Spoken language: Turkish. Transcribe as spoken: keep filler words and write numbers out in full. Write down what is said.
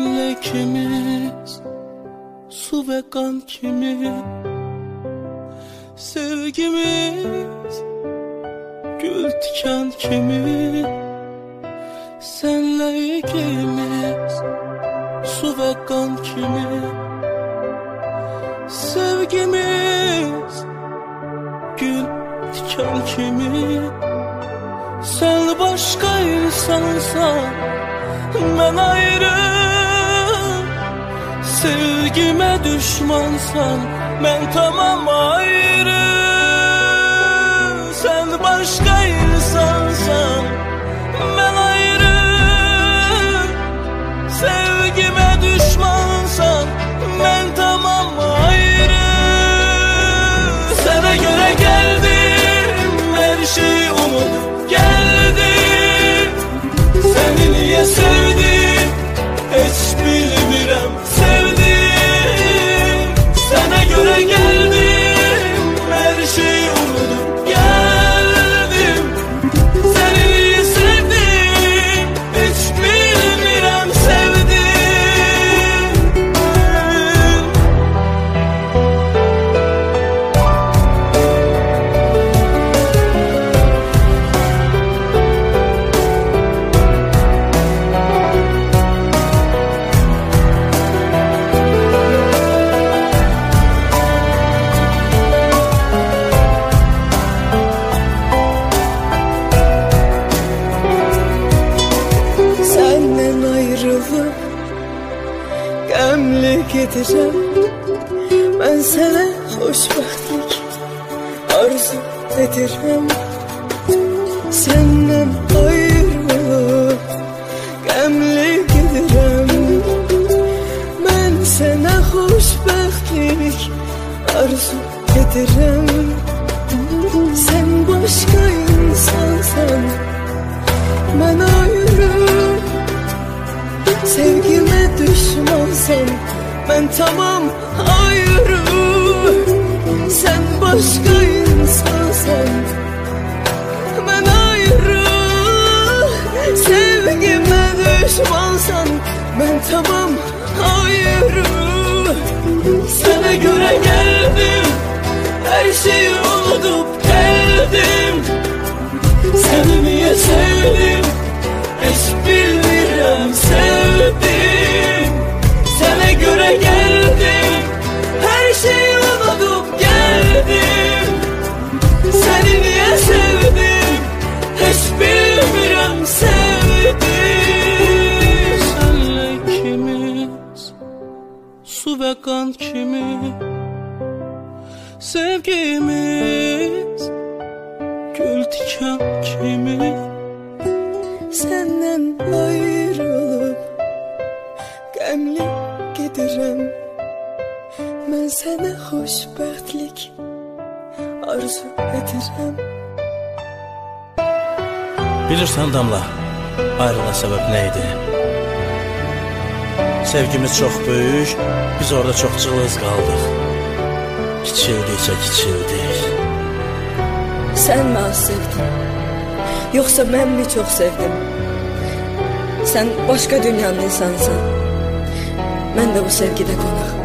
Senle ikimiz su ve kan kimi, sevgimiz gül tiken kimi. Senle ikimiz su ve kan kimi, sevgimiz gül tiken kimi. Sen başka insansan ben ayrı, sevgime düşmansan ben tamam ayrı. Sen başka insansan ben ayrı, sevgime düşmansan ben tamam ayrı. Sana göre geldim, her şeyi unutup geldim. Seni niye sevdim hiç bilmirem, sevdim. Sana göre geldim, her şeyi unutup geldim. Seni niye sevdim hiç bilmirem, sevdim. Qəmli gedirəm, mən sənə xoşbəxtlik arzu edirəm. Səndən ayrılıb qəmli gedirəm, mən sənə xoşbəxtlik arzu edirəm. Sən başqa insansan mən ayrı, sevgime düşmansan ben tamam ayrı. Sen başka insansan ben ayrı, sevgime düşmansan ben tamam ayrı. Sana göre geldim, her şeyi unutup geldim. Seni niye sevdim hiç bilmirem, sevdim. Sana göre geldim, her şeyi unutup geldim. Seni niye sevdim hiç bilmirem, sevdim. Senle ikimiz su ve kan kimi, sevgimiz gül tiken kimi. Senden ayrılıp qəmli gedirəm, mən sənə xoşbəxtlik arzu edirəm. Bilirsən Damla, ayrılma səbəb nə idi? Sevgimiz çox böyük, biz orada çox cılız qaldıq. Kiçildikcə kiçildik. Sən mi az sevdin, yoxsa mən mi çox sevdim? Sən başqa dünyanın insansan, mən də bu sevgidə qonaq.